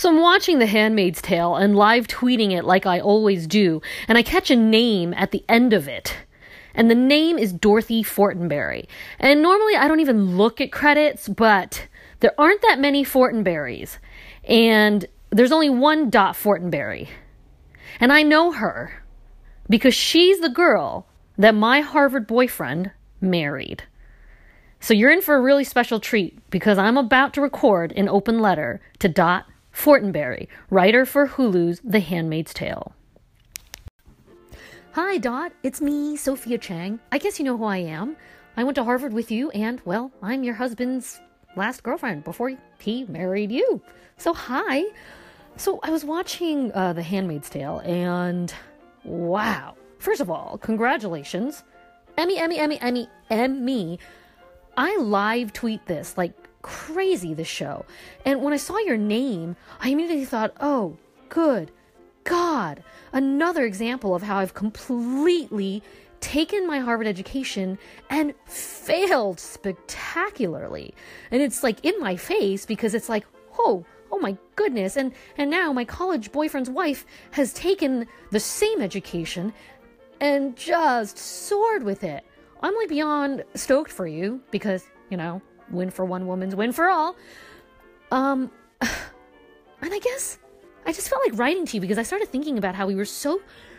So I'm watching The Handmaid's Tale and live tweeting it like I always do, and I catch a name at the end of it. And the name is Dorothy Fortenberry. And normally I don't even look at credits, but there aren't that many Fortenberrys. And there's only one Dot Fortenberry. And I know her because she's the girl that my Harvard boyfriend married. So you're in for a really special treat because I'm about to record an open letter to Dot Fortenberry, writer for Hulu's The Handmaid's Tale. Hi, Dot. It's me, Sophia Chang. I guess you know who I am. I went to Harvard with you, and, well, I'm your husband's last girlfriend before he married you. So, hi. So, I was watching The Handmaid's Tale, and wow. First of all, congratulations. Emmy. I live tweet this like crazy, this show. And when I saw your name, I immediately thought, oh, good God, another example of how I've completely taken my Harvard education and failed spectacularly. And it's like in my face because it's like, oh my goodness. And now my college boyfriend's wife has taken the same education and just soared with it. I'm like beyond stoked for you because, you know, win for one woman's win for all. And I guess I just felt like writing to you because I started thinking about how we were so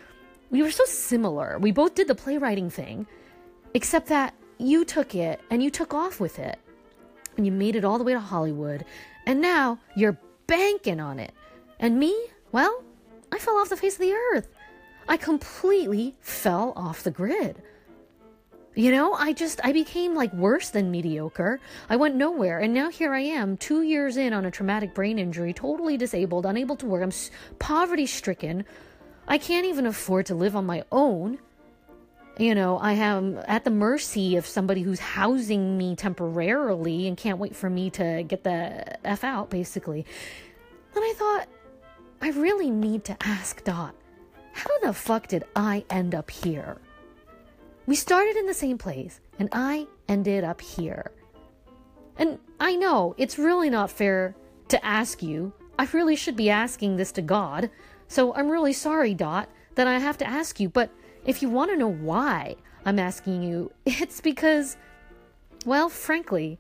similar. We both did the playwriting thing, except that you took it and you took off with it and you made it all the way to Hollywood. And now you're banking on it. And me, well, I fell off the face of the earth. I completely fell off the grid. You know, I became like worse than mediocre. I went nowhere. And now here I am 2 years in on a traumatic brain injury, totally disabled, unable to work. I'm poverty stricken. I can't even afford to live on my own. You know, I am at the mercy of somebody who's housing me temporarily and can't wait for me to get the F out, basically. And I thought, I really need to ask Dot, how the fuck did I end up here? We started in the same place, and I ended up here. And I know it's really not fair to ask you. I really should be asking this to God. So I'm really sorry, Dot, that I have to ask you. But if you want to know why I'm asking you, it's because, well, frankly,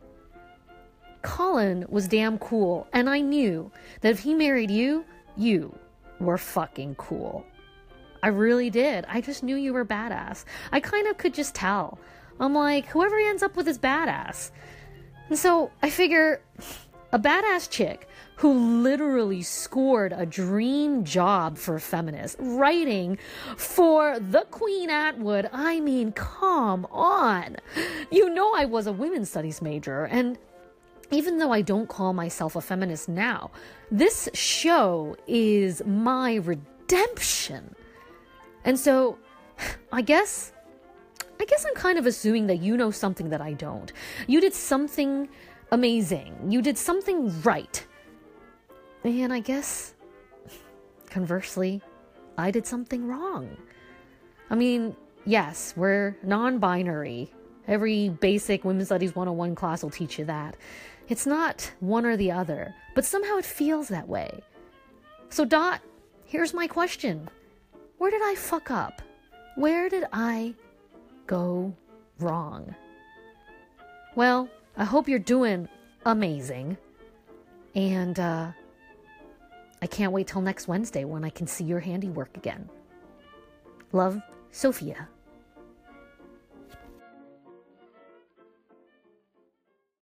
Colin was damn cool. And I knew that if he married you, you were fucking cool. I really did. I just knew you were badass. I kind of could just tell. I'm like, whoever he ends up with is badass. And so I figure a badass chick who literally scored a dream job for feminists, writing for the Queen Atwood. I mean, come on. You know I was a women's studies major, and even though I don't call myself a feminist now, this show is my redemption. And so, I guess I'm kind of assuming that you know something that I don't. You did something amazing. You did something right. And I guess, conversely, I did something wrong. I mean, yes, we're non-binary. Every basic Women's Studies 101 class will teach you that. It's not one or the other, but somehow it feels that way. So, Dot, here's my question. Where did I fuck up? Where did I go wrong? Well, I hope you're doing amazing. And I can't wait till next Wednesday when I can see your handiwork again. Love, Sophia.